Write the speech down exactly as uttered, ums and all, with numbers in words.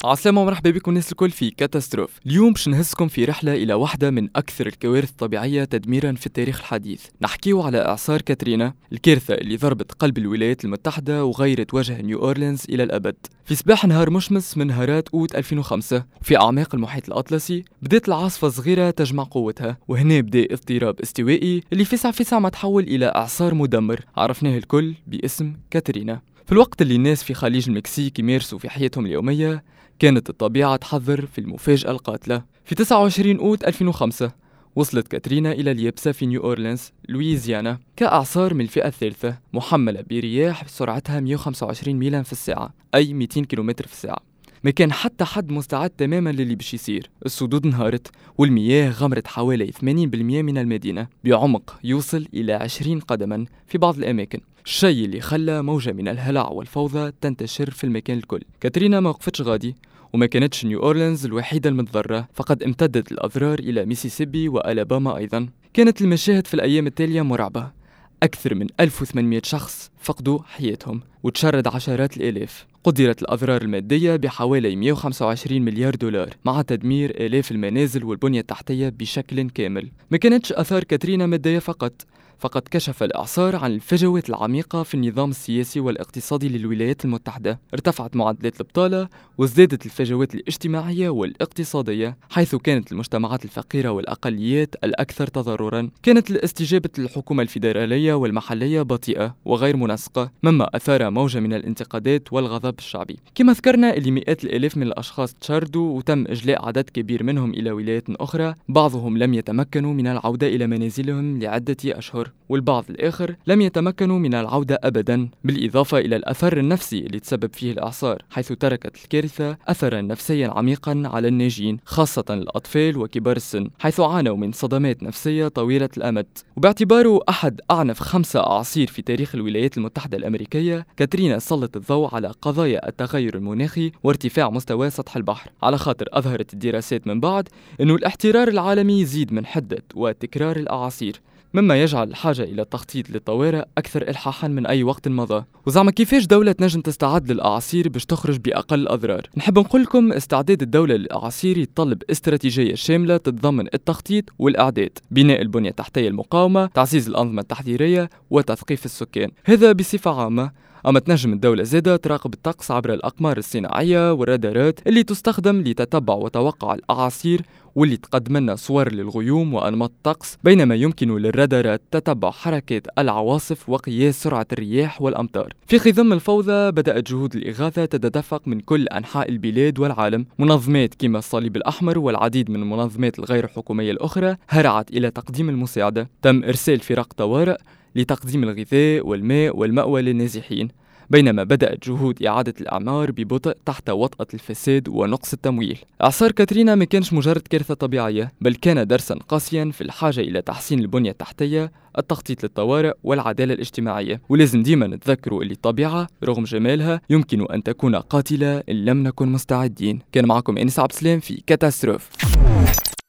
عسلامة ومرحبا بكم الناس الكل في كاتاستروف. اليوم باش نهزكم في رحلة إلى واحدة من أكثر الكوارث الطبيعية تدميرا في التاريخ الحديث. نحكيو على إعصار كاترينا، الكارثة اللي ضربت قلب الولايات المتحدة وغيرت وجه نيو أورلينز إلى الأبد. في صباح نهار مشمس من نهارات أوت ألفين وخمسة في أعماق المحيط الأطلسي بدأت العاصفة صغيرة تجمع قوتها، وهنا بدأ اضطراب استوائي اللي فسع فسع ما تحول إلى إعصار مدمر عرفناه الكل باسم كاترينا. في الوقت اللي الناس في خليج المكسيك يمارسوا في حياتهم اليومية، كانت الطبيعة تحضر في المفاجأة القاتلة. في تسعة وعشرين أوت ألفين وخمسة وصلت كاترينا إلى اليابسة في نيو أورلينز لويزيانا كإعصار من الفئة الثالثة، محملة برياح سرعتها مئة وخمسة وعشرين ميلا في الساعة، أي مئتين كيلومتر في الساعة. ما كان حتى حد مستعد تماما للي باش يصير. السدود انهارت والمياه غمرت حوالي ثمانين بالمئة من المدينة بعمق يوصل إلى عشرين قدما في بعض الأماكن، الشيء اللي خلى موجة من الهلع والفوضى تنتشر في المكان الكل. كاترينا ما وقفتش غادي، وما كانتش نيو أورلينز الوحيدة المتضررة، فقد امتدت الأضرار إلى ميسيسيبي وألاباما أيضا. كانت المشاهد في الأيام التالية مرعبة، أكثر من ألف وثمانمئة شخص فقدوا حياتهم وتشرد عشرات الآلاف. قدرت الأضرار المادية بحوالي مئة وخمسة وعشرين مليار دولار، مع تدمير آلاف المنازل والبنية التحتية بشكل كامل. ما كانتش أثار كاترينا مادية فقط، فقد كشف الإعصار عن الفجوات العميقة في النظام السياسي والاقتصادي للولايات المتحدة. ارتفعت معدلات البطالة وازدادت الفجوات الاجتماعية والاقتصادية، حيث كانت المجتمعات الفقيرة والأقليات الأكثر تضررا. كانت الاستجابة للحكومة الفيدرالية والمحلية بطيئة وغير منسقة، مما أثار موجة من الانتقادات والغضب الشعبي. كما ذكرنا اللي مئات الآلاف من الأشخاص تشردوا وتم إجلاء عدد كبير منهم إلى ولايات أخرى، بعضهم لم يتمكنوا من العودة إلى منازلهم لعدة أشهر، والبعض الآخر لم يتمكنوا من العودة أبدا، بالإضافة إلى الأثر النفسي اللي تسبب فيه الإعصار، حيث تركت الكارثة أثرا نفسيا عميقا على الناجين، خاصة الأطفال وكبار السن، حيث عانوا من صدمات نفسية طويلة الأمد. وباعتباره أحد أعنف خمسة أعاصير في تاريخ الولايات المتحدة الأمريكية، كاترينا سلط الضوء على قضايا التغير المناخي وارتفاع مستوى سطح البحر، على خاطر أظهرت الدراسات من بعد أنه الاحترار العالمي يزيد من حدة وتكرار الأعاصير، مما يجعل الحاجة إلى التخطيط للطوارئ أكثر إلحاحا من أي وقت مضى. وزعما كيفاش دولة تنجم تستعد للأعاصير باش تخرج بأقل أضرار؟ نحب نقول لكم استعداد الدولة للأعاصير يتطلب استراتيجية شاملة تتضمن التخطيط والإعداد، بناء البنية التحتية المقاومة، تعزيز الأنظمة التحذيرية وتثقيف السكان، هذا بصفة عامة. أما تنجم الدولة زادة تراقب الطقس عبر الأقمار الصناعية والرادارات اللي تستخدم لتتبع وتوقع الأعاصير، واللي تقدم لنا صور للغيوم وأنماط الطقس، بينما يمكن للرادارات تتبع حركات العواصف وقياس سرعة الرياح والأمطار. في خضم الفوضى بدأت جهود الإغاثة تتدفق من كل أنحاء البلاد والعالم. منظمات كما الصليب الأحمر والعديد من المنظمات الغير الحكومية الأخرى هرعت إلى تقديم المساعدة. تم إرسال فرق طوارئ لتقديم الغذاء والماء والمأوى للنازحين، بينما بدأت جهود إعادة الأعمار ببطء تحت وطأة الفساد ونقص التمويل. إعصار كاترينا ما كانش مجرد كارثة طبيعية، بل كان درسا قاسيا في الحاجة إلى تحسين البنية التحتية، التخطيط للطوارئ والعدالة الاجتماعية. ولازم ديما نتذكروا اللي الطبيعة رغم جمالها يمكن أن تكون قاتلة إن لم نكن مستعدين. كان معكم أنس عبد السلام في كاتاستروف.